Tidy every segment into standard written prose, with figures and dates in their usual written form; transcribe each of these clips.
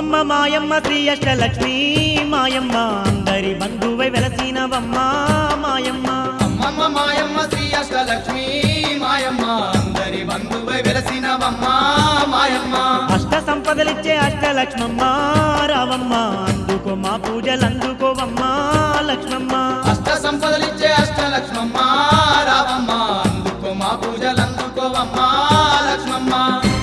అమ్మమ్మ మాయమ్మ శ్రీ అష్టలక్ష్మి మాయమ్మ అందరి బంధువై వెలసినవమ్మ మాయమ్మ అమ్మమ్మ మాయమ్మ శ్రీ అష్టలక్ష్మి మాయమ్మ అందరి బంధువై వెలసినవమ్మ మాయమ్మ అష్ట సంపదలిచ్చే అష్టలక్ష్మమ్మ రావమ్మ అందుకో మా పూజలందుకోవమ్మ లక్ష్మమ్మ అష్ట సంపదలిచ్చే అష్టలక్ష్మమ్మ రావమ్మ అందుకో మా పూజలందుకోవమ్మ లక్ష్మమ్మ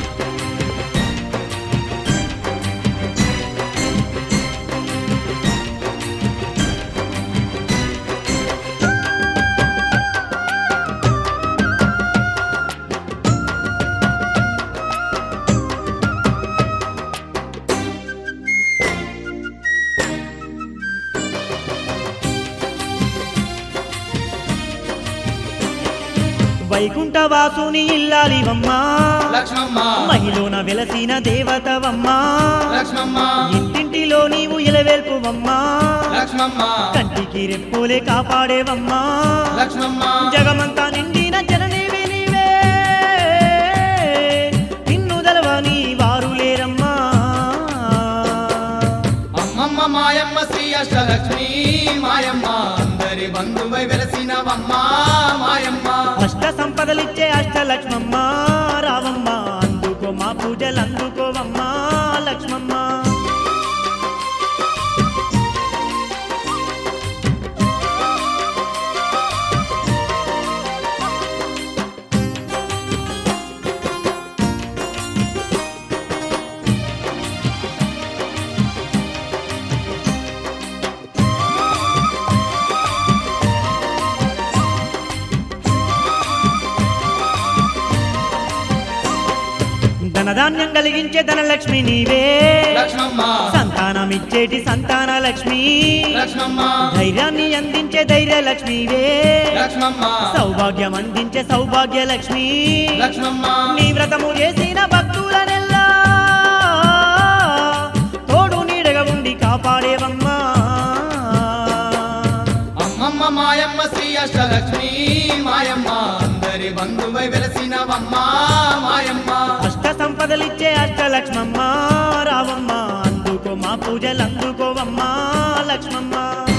వైకుంఠవాసుని ఇల్లాలివమ్మ లక్ష్మమ్మ మహిళన వెలసిన దేవతవమ్మ లక్ష్మమ్మ ఇంటింటిలో నీవు ఇలవేల్పువమ్మ లక్ష్మమ్మ కంటికి రెప్పులే కాపాడేవమ్మ లక్ష్మమ్మ జగమంతా నిండిన జననీవి నీవే నిన్ను దలవని వారు లేరమ్మా అమ్మమ్మ మాయమ్మ శ్రీ అష్టలక్ష్మి మాయమ్మ అందరి బంధువై వెలసినవమ్మ మాయమ్మ అష్ట సంపదలిచ్చే అష్టలక్ష్మమ్మ రావమ్మ అందుకో మా పూజలందుకోవమ్మ లక్ష్మమ్మ ధనధాన్యం కలిగించే ధనలక్ష్మి నీవే లక్ష్మమ్మ సంతానమిచ్చేటి సంతాన లక్ష్మి లక్ష్మమ్మ ధైర్యాన్ని అందించే ధైర్యలక్ష్మివే లక్ష్మమ్మ సౌభాగ్యం అందించే సౌభాగ్య లక్ష్మి లక్ష్మమ్మ నీ వ్రతము చేసిన భక్తులనెల్లా తోడు నీడగా ఉండి కాపాడేవమ్మా అమ్మమ్మ మాయమ్మ శ్రీ అష్టలక్ష్మి మాయమ్మ అందరి బంధువై వెలసినవమ్మ మాయమ్మ అష్ట సంపదలిచ్చే అష్టలక్ష్మమ్మ రావమ్మ అందుకో మా పూజలందుకోవమ్మ లక్ష్మమ్మ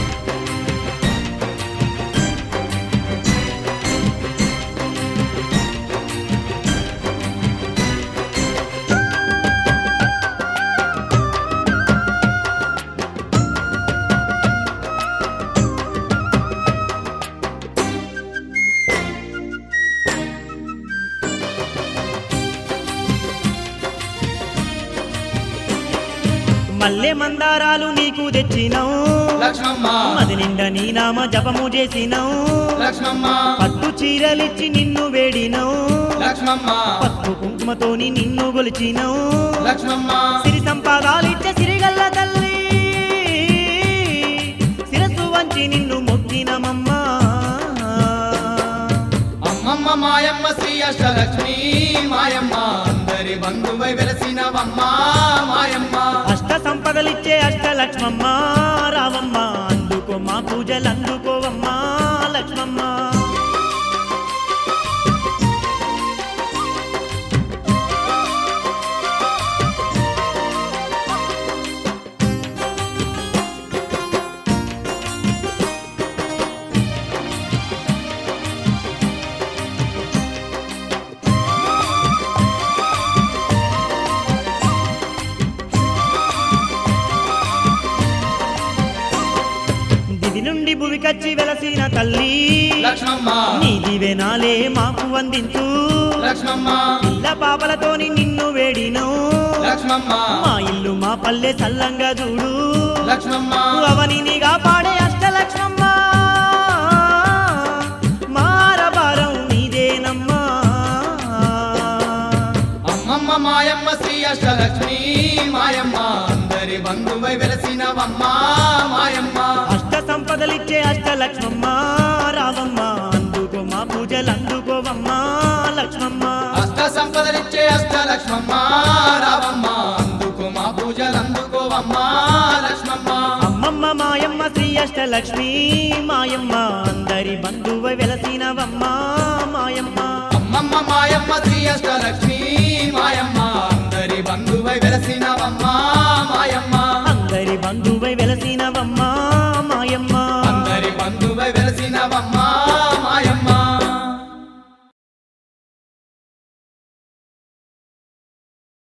మల్లె మందారాలు నీకు తెచ్చినావు లక్ష్మమ్మ మది నిండా నీ నామ జపము చేసినావు లక్ష్మమ్మ పట్టు చీరలిచ్చి నిన్ను వేడినావు లక్ష్మమ్మ పసుపు కుంకుమతోని నిన్ను గొలిచినావు లక్ష్మమ్మ సిరి సంపాదాలిచ్చే సిరిగల్ల తల్లి శిరస్సు వంచి నిన్ను మొక్కినమమ్మా అమ్మమ్మ మాయమ్మ శ్రీ అష్టలక్ష్మి మాయమ్మ అందరి బంధువై వెలసినవమ్మ మాయమ్మ అష్ట సంపదలిచ్చే అష్టలక్ష్మమ్మ రావమ్మ అందుకో మా పూజలందుకోవమ్మ లక్ష్మమ్మ దివి నుండి భువికచ్చి వెలసిన తల్లి లక్ష్మమ్మ నీ దివెనాలే మాకు అందించు లక్ష్మమ్మ పిల్ల పాపలతోని నిన్ను వేడిను లక్ష్మమ్మ మా ఇల్లు మా పల్లె సల్లంగా చూడు లక్ష్మమ్మ అవనిని కాపాడే అష్టలక్ష్మమ్మ మారబారం నీదేనమ్మా అమ్మమ్మ మాయమ్మ శ్రీ అష్టలక్ష్మి మాయమ్మ అందరి బంధువై వెలసినవమ్మ మాయమ్మ అష్ట సంపదలిచ్చే అష్టలక్ష్మమ్మ రావమ్మ అందుకో మా పూజలందుకోవమ్మ లక్ష్మమ్మ అష్ట సంపదలిచ్చే అష్టలక్ష్మమ్మ రావమ్మ అందుకో మా పూజలందుకోవమ్మ లక్ష్మమ్మ అమ్మమ్మ మాయమ్మ శ్రీ అష్టలక్ష్మి మాయమ్మ అందరి బంధువై వెలసినవమ్మ మాయమ్మ అమ్మమ్మ మాయమ్మ శ్రీ అష్టలక్ష్మి మాయమ్మ అందరి బంధువై వెలసినవమ్మా మాయమ్మ అందరి బంధువై వెలసిన